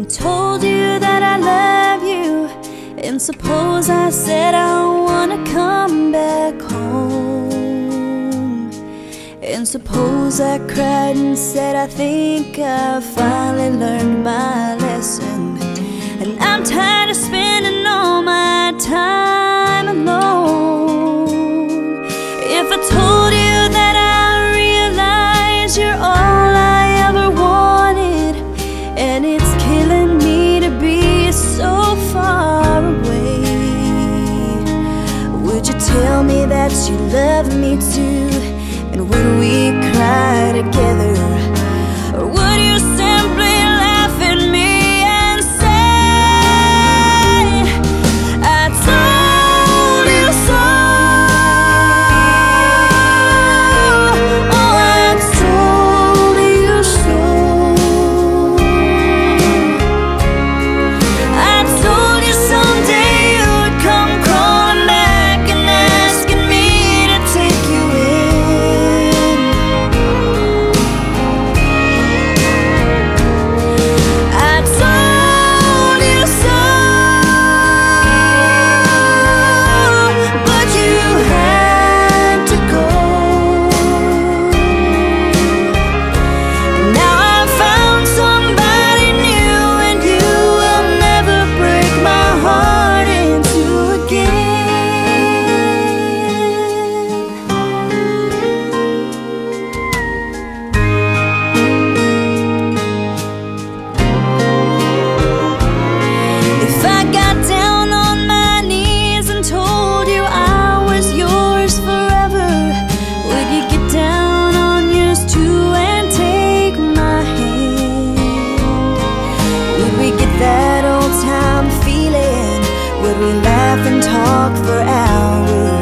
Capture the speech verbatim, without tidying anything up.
and told you that I love you. And suppose I said I wanna come back home, and suppose I cried and said I think I finally learned my lesson, and I'm tired of spending all my time alone. If I told you that I realize you're all I ever wanted, and it's killing me to be so far away, would you tell me that you love me too? And would we cry together? Or would you simply laugh at me and say, I told you so? Oh, I told you so. I told you someday you would come crawling back and asking me to take you in. I told you so, but you had to go. Now I found somebody new, and you will never break my heart in two again. If I got down on my knees and told you I was yours forever, would you get down on yours too and take my hand? Would we get that old time feeling? Would we laugh and talk for hours?